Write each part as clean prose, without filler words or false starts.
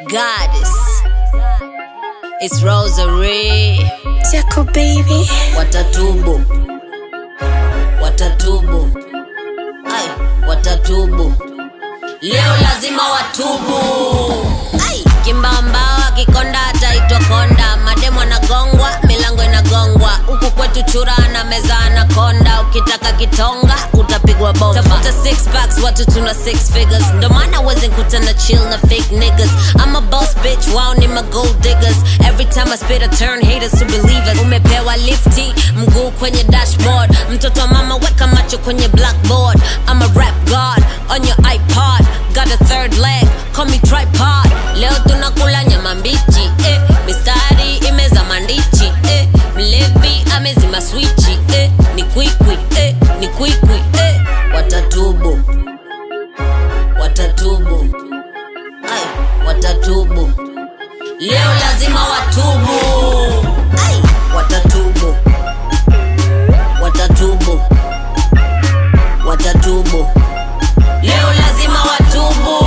goddess. It's Rosary. Jaco baby. Watatubu. Watatubu. Ay, watatubu. Leo lazima watubu. Ay, kimbamba kikonda ataitwa konda. Mademo anagongwa, milango inagongwa. Huku kwetu chura na meza anakonda. Ukitaka kitonga, utapigwa bomba. Tafuta 6 packs, watu tuna 6 figures. Ndo maana wezi kutana chill na fake niggas. I'm a boss bitch, wow ni my gold diggers. Every time I spit I turn haters to believers. Umepewa lifty, mguu kwenye dashboard. Mtoto wa mama weka macho kwenye blackboard. I'm a rap god, on your iPod. Got a third leg, call me tripod. Leo tunakula nyama mbichi, mistari imeza mandichi, mlevi amezima switchi, ni kwikwi, ni kwikwi, watatubu. Watatubu. Ay, watatubu. Leo lazima watubu. Ay, watatubu. Watatubu. Watatubu. Leo lazima watubu.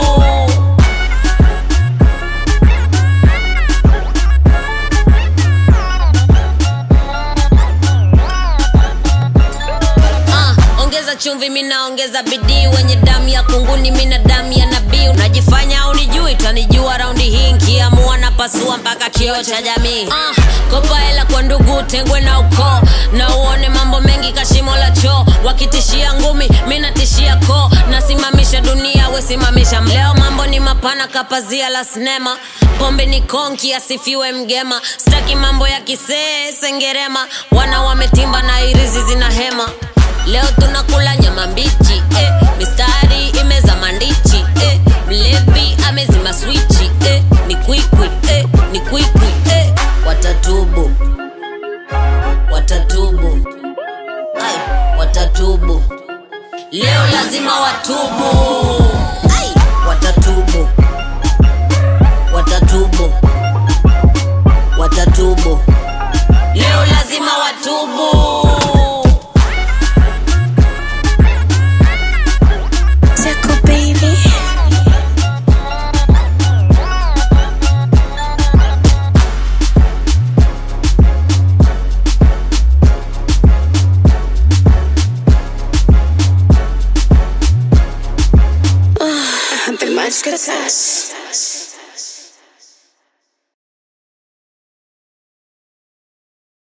Ongeza chumvi mina ongeza bidii. Wenye damu ya kunguni mina damu ya nabii. Unajifanya unijui, tanijua raundi hii. Nkiamua na pasua mpaka kioo cha jamii. Kopa hela kwa ndugu, tengwe na ukoo. Na uone mambo mengi kashimo la choo. Wakitishia ngumi, mina tishia koo. Nasimamisha dunia, we simamisha. Leo mambo ni mapana kapazia la sinema. Pombe ni konki, asifiwe mgema. Staki mambo ya kisee, sengerema. Wana wametimba na irizi zina hema. Leo tunakula nyama mbichi, mistari imeza mandichi, mlevi amezima switchi, ni kwikwi, ni kwikwi, watatubu. Watatubu. Ay, watatubu. Leo lazima watubu. Ay, watatubu. Watatubu. Watatubu. Leo lazima watubu.